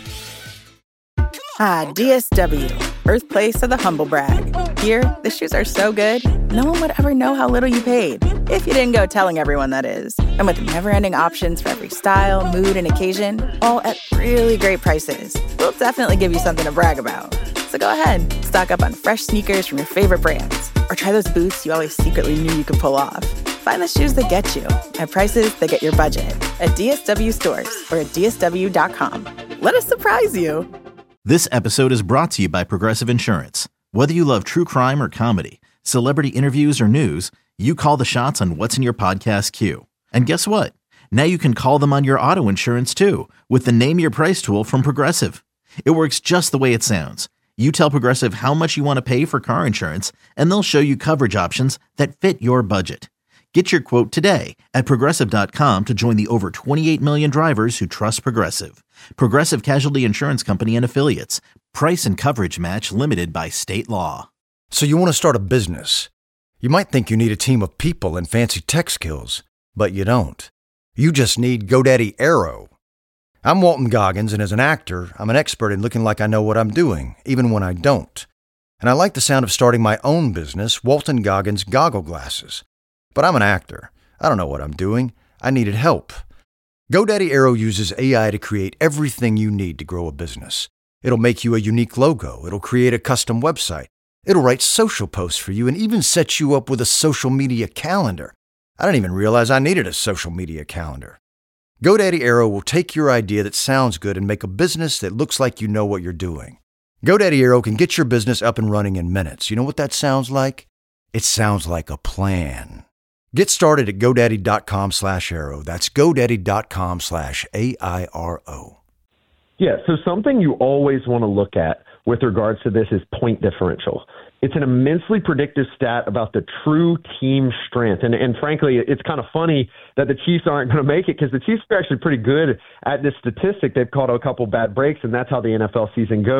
Ah, D S W, birthplace of the humble brag. Here, the shoes are so good, no one would ever know how little you paid. If you didn't go telling everyone, that is. And with never-ending options for every style, mood, and occasion, all at really great prices, we'll definitely give you something to brag about. So go ahead, stock up on fresh sneakers from your favorite brands, or try those boots you always secretly knew you could pull off. Find the shoes that get you at prices that get your budget at D S W stores or at D S W dot com. Let us surprise you. This episode is brought to you by Progressive Insurance. Whether you love true crime or comedy, celebrity interviews or news, you call the shots on what's in your podcast queue. And guess what? Now you can call them on your auto insurance too with the Name Your Price tool from Progressive. It works just the way it sounds. You tell Progressive how much you want to pay for car insurance, and they'll show you coverage options that fit your budget. Get your quote today at Progressive dot com to join the over twenty-eight million drivers who trust Progressive. Progressive Casualty Insurance Company and Affiliates. Price and coverage match limited by state law. So you want to start a business. You might think you need a team of people and fancy tech skills, but you don't. You just need GoDaddy Aero. I'm Walton Goggins, and as an actor, I'm an expert in looking like I know what I'm doing, even when I don't. And I like the sound of starting my own business, Walton Goggins Goggle Glasses. But I'm an actor. I don't know what I'm doing. I needed help. GoDaddy Aero uses A I to create everything you need to grow a business. It'll make you a unique logo. It'll create a custom website. It'll write social posts for you and even set you up with a social media calendar. I didn't even realize I needed a social media calendar. GoDaddy Aero will take your idea that sounds good and make a business that looks like you know what you're doing. GoDaddy Aero can get your business up and running in minutes. You know what that sounds like? It sounds like a plan. Get started at GoDaddy.com slash Aero. That's GoDaddy.com slash A I R O. Yeah, so something you always want to look at with regards to this is point differential. It's an immensely predictive stat about the true team strength. And, and frankly, it's kind of funny that the Chiefs aren't going to make it because the Chiefs are actually pretty good at this statistic. They've caught a couple bad breaks, and that's how the N F L season goes.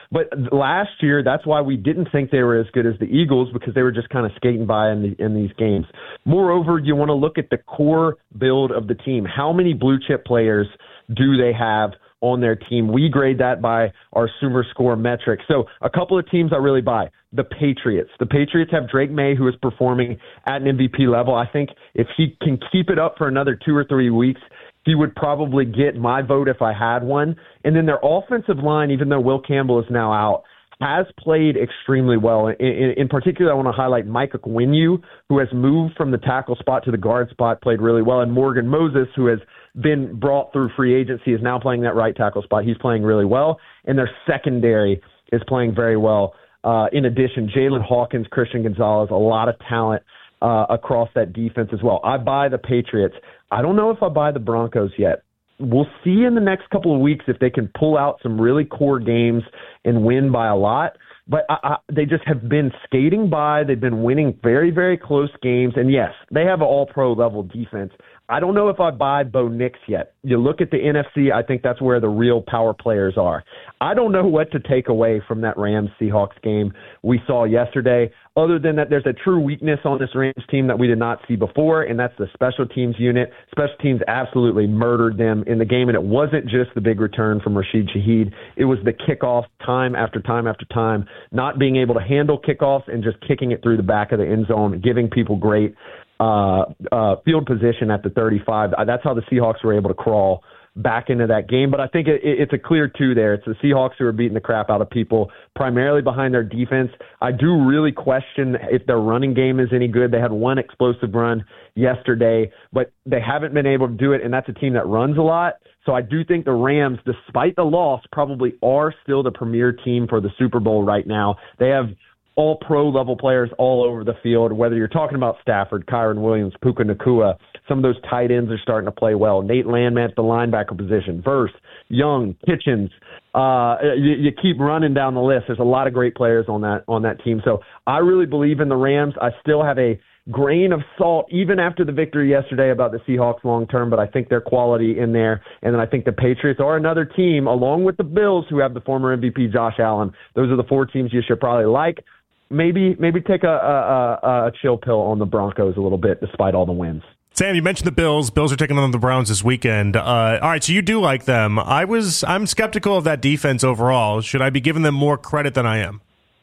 But last year, that's why we didn't think they were as good as the Eagles, because they were just kind of skating by in, the, in these games. Moreover, you want to look at the core build of the team. How many blue chip players do they have on their team? We grade that by our Sumer Score metric. So a couple of teams I really buy. The Patriots. The Patriots have Drake May, who is performing at an M V P level. I think if he can keep it up for another two or three weeks, he would probably get my vote if I had one. And then their offensive line, even though Will Campbell is now out, has played extremely well. In, in, in particular, I want to highlight Mike Okwinyu, who has moved from the tackle spot to the guard spot, played really well. And Morgan Moses, who has been brought through free agency, is now playing that right tackle spot. He's playing really well. And their secondary is playing very well. Uh, in addition, Jalen Hawkins, Christian Gonzalez, a lot of talent uh, across that defense as well. I buy the Patriots. I don't know if I buy the Broncos yet. We'll see in the next couple of weeks if they can pull out some really core games and win by a lot. But I, I, they just have been skating by. They've been winning very, very close games. And, yes, they have an all-pro level defense. I don't know if I buy Bo Nix yet. You look at the N F C, I think that's where the real power players are. I don't know what to take away from that Rams-Seahawks game we saw yesterday, other than that there's a true weakness on this Rams team that we did not see before, and that's the special teams unit. Special teams absolutely murdered them in the game, and it wasn't just the big return from Rashid Shaheed. It was the kickoff time after time after time, not being able to handle kickoffs and just kicking it through the back of the end zone, giving people great uh, uh, field position at the thirty-five. That's how the Seahawks were able to crawl back into that game. But I think it, it, it's a clear two there. It's the Seahawks who are beating the crap out of people, primarily behind their defense. I do really question if their running game is any good. They had one explosive run yesterday, but they haven't been able to do it, and that's a team that runs a lot. So I do think the Rams, despite the loss, probably are still the premier team for the Super Bowl right now. They have all pro level players all over the field, whether you're talking about Stafford, Kyron Williams, Puka Nacua. Some of those tight ends are starting to play well. Nate Landman at the linebacker position, Verse, Young, Kitchens. Uh, you, you keep running down the list. There's a lot of great players on that on that team. So I really believe in the Rams. I still have a grain of salt, even after the victory yesterday, about the Seahawks long term, but I think their quality in there. And then I think the Patriots are another team, along with the Bills, who have the former M V P Josh Allen. Those are the four teams you should probably like. Maybe maybe take a, a, a, a chill pill on the Broncos a little bit, despite all the wins. Sam, you mentioned the Bills. Bills are taking on the Browns this weekend. Uh, all right, so you do like them. I was I'm skeptical of that defense overall. Should I be giving them more credit than I am?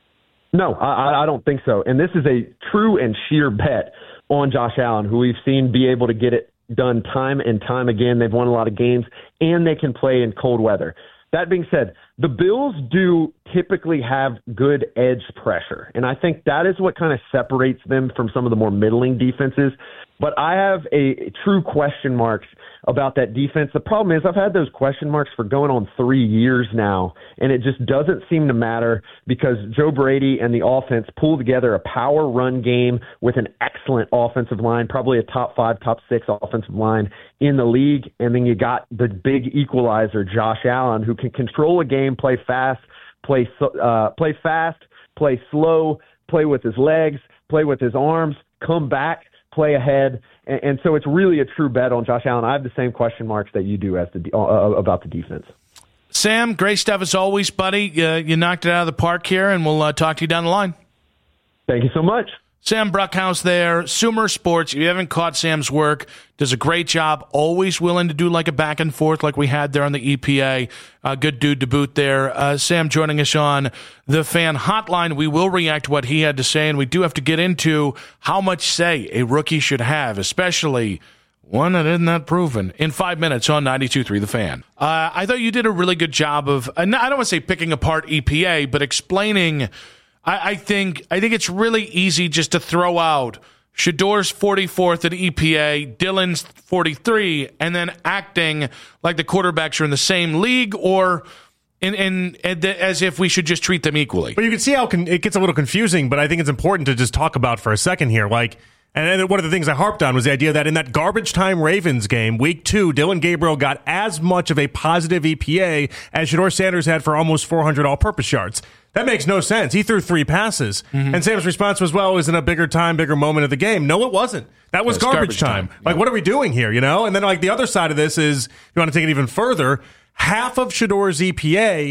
No, I, I don't think so. And this is a true and sheer bet on Josh Allen, who we've seen be able to get it done time and time again. They've won a lot of games, and they can play in cold weather. That being said, the Bills do typically have good edge pressure, and I think that is what kind of separates them from some of the more middling defenses. But I have a true question marks about that defense. The problem is I've had those question marks for going on three years now, and it just doesn't seem to matter because Joe Brady and the offense pull together a power run game with an excellent offensive line, probably a top five, top six offensive line in the league. And then you got the big equalizer, Josh Allen, who can control a game, play fast, play uh, play fast, play slow, play with his legs, play with his arms, come back, play ahead, and, and so it's really a true bet on Josh Allen. I have the same question marks that you do as the uh, about the defense. Sam, great stuff as always, buddy. Uh, you knocked it out of the park here, and we'll uh, talk to you down the line. Thank you so much. Sam Bruckhaus there, Sumer Sports. If you haven't caught Sam's work, does a great job. Always willing to do like a back and forth like we had there on the E P A. Uh, good dude to boot there. Uh, Sam joining us on the Fan Hotline. We will react to what he had to say, and we do have to get into how much say a rookie should have, especially one that isn't that proven, in five minutes on ninety-two point three The Fan. Uh, I thought you did a really good job of, I don't want to say picking apart E P A, but explaining. I, I think I think it's really easy just to throw out Shedor's forty-fourth at E P A, Dillon's forty-three, and then acting like the quarterbacks are in the same league or in, in, in as if we should just treat them equally. But you can see how con- it gets a little confusing, but I think it's important to just talk about for a second here. Like, and then one of the things I harped on was the idea that in that garbage time Ravens game, week two, Dillon Gabriel got as much of a positive E P A as Shedeur Sanders had for almost four hundred all-purpose yards. That makes no sense. He threw three passes. Mm-hmm. And Sam's response was, well, it was in a bigger time, bigger moment of the game. No, it wasn't. That was garbage, garbage time. time. Like, yeah. What are we doing here, you know? And then, like, the other side of this is, if you want to take it even further, half of Shedeur's E P A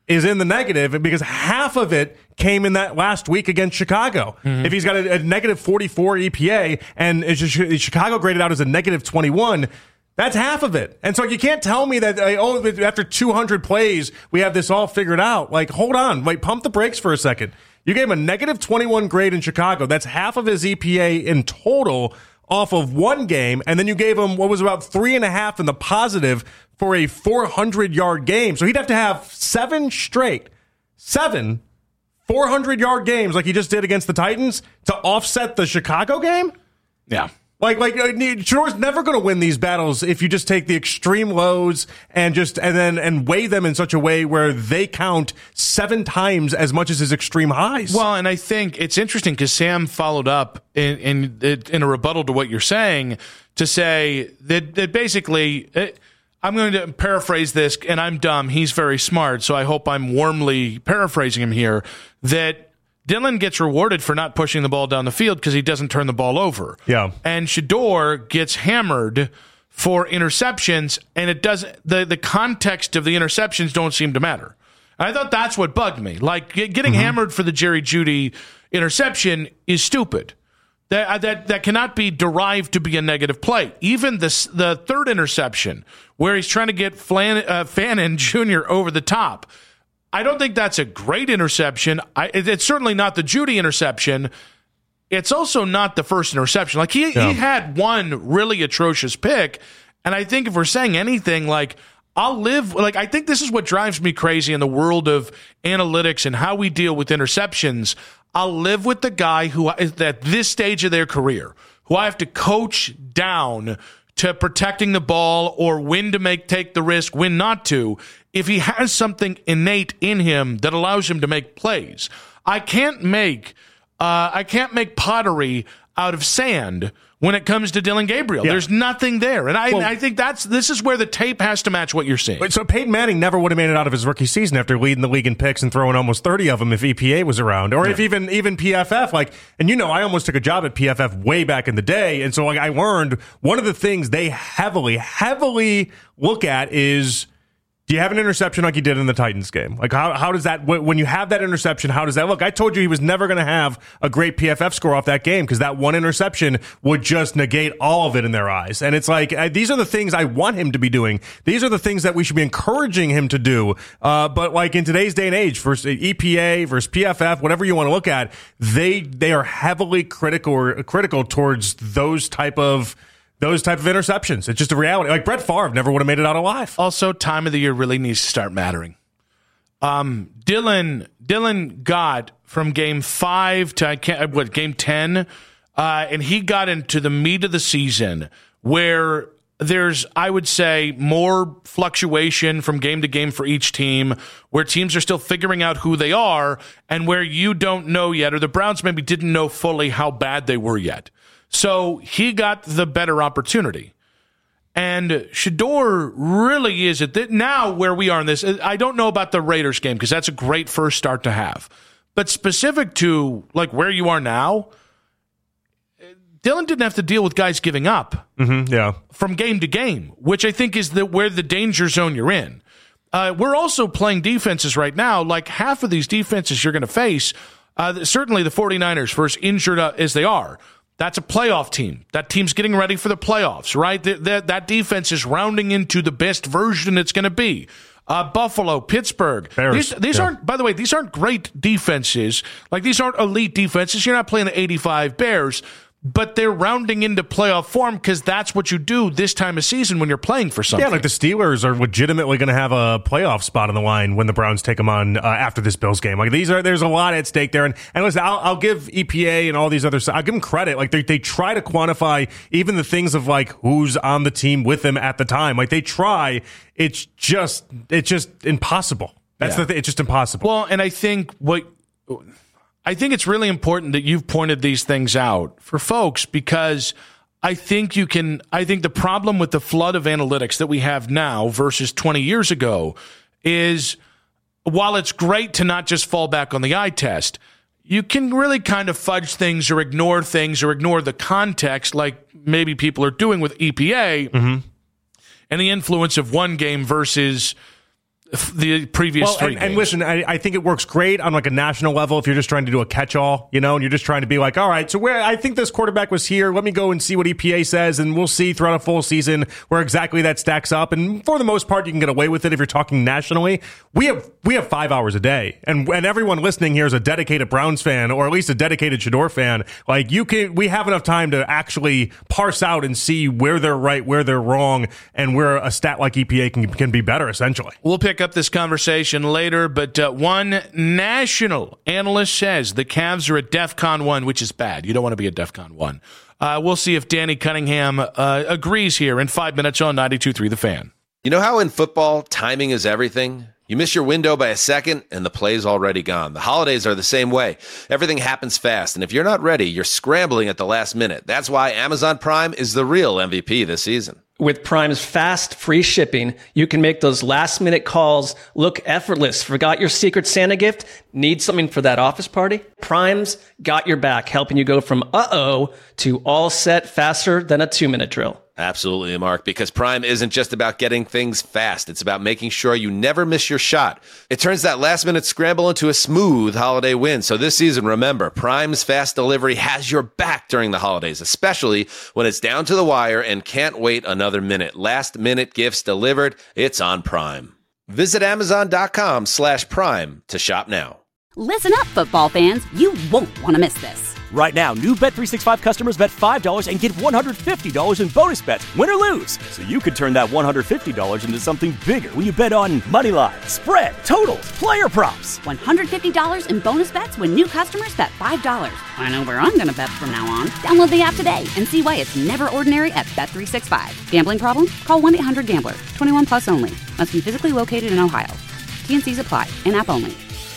is in the negative because half of it came in that last week against Chicago. Mm-hmm. If he's got a, a negative forty-four E P A and Chicago graded out as a negative twenty-one, that's half of it. And so you can't tell me that, uh, oh, after two hundred plays, we have this all figured out. Like, hold on. Wait, pump the brakes for a second. You gave him a negative twenty-one grade in Chicago. That's half of his E P A in total off of one game. And then you gave him what was about three and a half in the positive for a four hundred yard game. So he'd have to have seven straight, seven four hundred yard games like he just did against the Titans to offset the Chicago game? Yeah. Like, like Shador's never going to win these battles if you just take the extreme lows and just and then and weigh them in such a way where they count seven times as much as his extreme highs. Well, and I think it's interesting because Sam followed up in, in in a rebuttal to what you're saying to say that that basically. It, I'm going to paraphrase this, and I'm dumb. He's very smart, so I hope I'm warmly paraphrasing him here, that Dillon gets rewarded for not pushing the ball down the field because he doesn't turn the ball over. Yeah. And Shedeur gets hammered for interceptions, and it doesn't. The, the context of the interceptions don't seem to matter. I thought that's what bugged me. Like, getting mm-hmm. hammered for the Jerry Jeudy interception is stupid. That, that that cannot be derived to be a negative play. Even the the third interception, where he's trying to get Flan, uh, Fannin Junior over the top, I don't think that's a great interception. I, it, it's certainly not the Jeudy interception. It's also not the first interception. Like he, yeah. he had one really atrocious pick, and I think if we're saying anything, like I'll live. Like I think this is what drives me crazy in the world of analytics and how we deal with interceptions. I'll live with the guy who is at this stage of their career, who I have to coach down to protecting the ball or when to make take the risk, when not to, if he has something innate in him that allows him to make plays. I can't make uh, I can't make pottery out of sand when it comes to Dillon Gabriel. Yeah. There's nothing there. And I well, I think that's this is where the tape has to match what you're seeing. So Peyton Manning never would have made it out of his rookie season after leading the league in picks and throwing almost thirty of them if E P A was around. Or yeah. if even even P F F, like, and you know, I almost took a job at P F F way back in the day. And so like I learned one of the things they heavily, heavily look at is, do you have an interception like you did in the Titans game? Like, how how does that, when you have that interception, how does that look? I told you he was never going to have a great P F F score off that game because that one interception would just negate all of it in their eyes. And it's like, uh, these are the things I want him to be doing. These are the things that we should be encouraging him to do. Uh, but like in today's day and age, versus E P A versus P F F, whatever you want to look at, they they are heavily critical critical towards those type of Those type of interceptions. It's just a reality. Like Brett Favre never would have made it out alive. Also, time of the year really needs to start mattering. Um, Dillon Dillon got from game five to I can't what game ten, uh, and he got into the meat of the season where there's I would say more fluctuation from game to game for each team, where teams are still figuring out who they are, and where you don't know yet, or the Browns maybe didn't know fully how bad they were yet. So he got the better opportunity. And Shedeur really is at th- now where we are in this. I don't know about the Raiders game because that's a great first start to have. But specific to like where you are now, Dillon didn't have to deal with guys giving up mm-hmm, yeah. from game to game, which I think is the where the danger zone you're in. Uh, we're also playing defenses right now. Like half of these defenses you're going to face, uh, certainly the 49ers, for as injured uh, as they are, that's a playoff team. That team's getting ready for the playoffs, right? That, that, that defense is rounding into the best version it's going to be. Uh, Buffalo, Pittsburgh. Bears, these these yeah. aren't, by the way, these aren't great defenses. Like, these aren't elite defenses. You're not playing the eighty-five Bears. But they're rounding into playoff form because that's what you do this time of season when you're playing for something. Yeah, like the Steelers are legitimately going to have a playoff spot on the line when the Browns take them on uh, after this Bills game. Like these are, there's a lot at stake there. And, and listen, I'll, I'll give E P A and all these other, I'll give them credit. Like they, they try to quantify even the things of like who's on the team with them at the time. Like they try. It's just, it's just impossible. That's yeah. the thing. It's just impossible. Well, and I think what. I think it's really important that you've pointed these things out for folks because I think you can, I think the problem with the flood of analytics that we have now versus twenty years ago is while it's great to not just fall back on the eye test, you can really kind of fudge things or ignore things or ignore the context like maybe people are doing with E P A mm-hmm. and the influence of one game versus the previous well, three and, and listen, I, I think it works great on like a national level if you're just trying to do a catch-all, you know, and you're just trying to be like, all right, so where I think this quarterback was here. Let me go and see what E P A says, and we'll see throughout a full season where exactly that stacks up. And for the most part, you can get away with it if you're talking nationally. We have we have five hours a day, and and everyone listening here is a dedicated Browns fan, or at least a dedicated Shedeur fan. Like you can, we have enough time to actually parse out and see where they're right, where they're wrong, and where a stat like E P A can can be better. Essentially, we'll pick up this conversation later, but uh, one national analyst says the Cavs are at DEFCON one, which is bad. You don't want to be at DEFCON one. Uh, we'll see if Danny Cunningham uh, agrees here in five minutes on ninety-two point three The Fan. You know how in football, timing is everything? You miss your window by a second, and the play's already gone. The holidays are the same way. Everything happens fast, and if you're not ready, you're scrambling at the last minute. That's why Amazon Prime is the real M V P this season. With Prime's fast, free shipping, you can make those last-minute calls look effortless. Forgot your Secret Santa gift? Need something for that office party? Prime's got your back, helping you go from uh-oh to all set faster than a two-minute drill. Absolutely, Mark, because Prime isn't just about getting things fast. It's about making sure you never miss your shot. It turns that last-minute scramble into a smooth holiday win. So this season, remember, Prime's fast delivery has your back during the holidays, especially when it's down to the wire and can't wait another minute. Last-minute gifts delivered. It's on Prime. Visit Amazon.com slash Prime to shop now. Listen up, football fans. You won't want to miss this. Right now, new Bet three sixty-five customers bet five dollars and get one hundred fifty dollars in bonus bets, win or lose. So you could turn that one hundred fifty dollars into something bigger when you bet on money line, spread, totals, player props. one hundred fifty dollars in bonus bets when new customers bet five dollars. I know where I'm going to bet from now on. Download the app today and see why it's never ordinary at Bet three sixty-five. Gambling problem? Call one eight hundred gambler. twenty-one plus only. Must be physically located in Ohio. T N Cs apply. In-app only.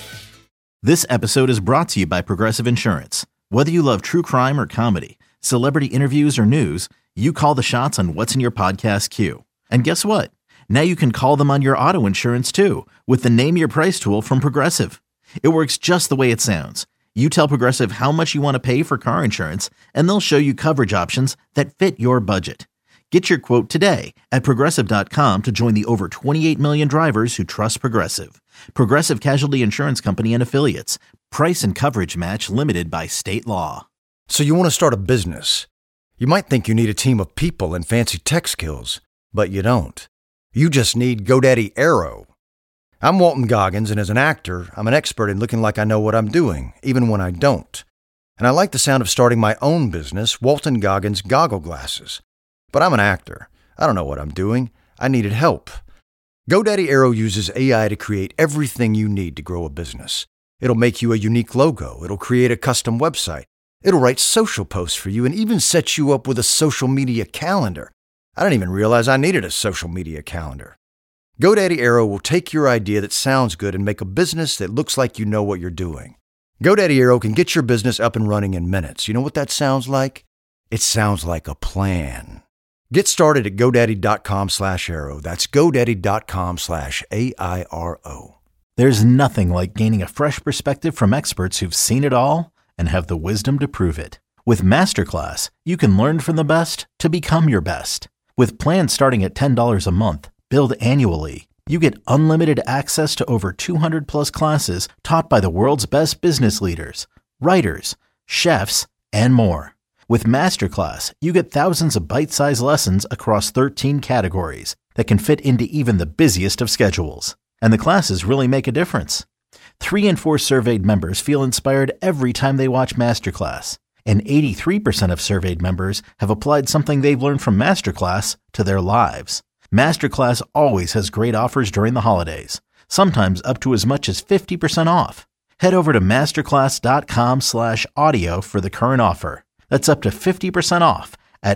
This episode is brought to you by Progressive Insurance. Whether you love true crime or comedy, celebrity interviews or news, you call the shots on what's in your podcast queue. And guess what? Now you can call them on your auto insurance too with the Name Your Price tool from Progressive. It works just the way it sounds. You tell Progressive how much you want to pay for car insurance, and they'll show you coverage options that fit your budget. Get your quote today at Progressive dot com to join the over twenty-eight million drivers who trust Progressive. Progressive Casualty Insurance Company and Affiliates. Price and coverage match limited by state law. So you want to start a business. You might think you need a team of people and fancy tech skills, but you don't. You just need GoDaddy Aero. I'm Walton Goggins, and as an actor, I'm an expert in looking like I know what I'm doing, even when I don't. And I like the sound of starting my own business, Walton Goggins Goggle Glasses. But I'm an actor. I don't know what I'm doing. I needed help. GoDaddy Aero uses A I to create everything you need to grow a business. It'll make you a unique logo. It'll create a custom website. It'll write social posts for you and even set you up with a social media calendar. I didn't even realize I needed a social media calendar. GoDaddy Aero will take your idea that sounds good and make a business that looks like you know what you're doing. GoDaddy Aero can get your business up and running in minutes. You know what that sounds like? It sounds like a plan. Get started at GoDaddy.com slash Aero. That's GoDaddy.com slash A I R O. There's nothing like gaining a fresh perspective from experts who've seen it all and have the wisdom to prove it. With Masterclass, you can learn from the best to become your best. With plans starting at ten dollars a month, billed annually, you get unlimited access to over two hundred plus classes taught by the world's best business leaders, writers, chefs, and more. With Masterclass, you get thousands of bite-sized lessons across thirteen categories that can fit into even the busiest of schedules. And the classes really make a difference. Three in four surveyed members feel inspired every time they watch Masterclass. And eighty-three percent of surveyed members have applied something they've learned from Masterclass to their lives. Masterclass always has great offers during the holidays, sometimes up to as much as fifty percent off. Head over to masterclass.com slash audio for the current offer. That's up to fifty percent off at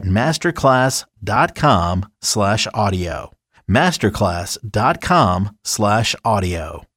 masterclass.com slash audio. masterclass.com slash audio.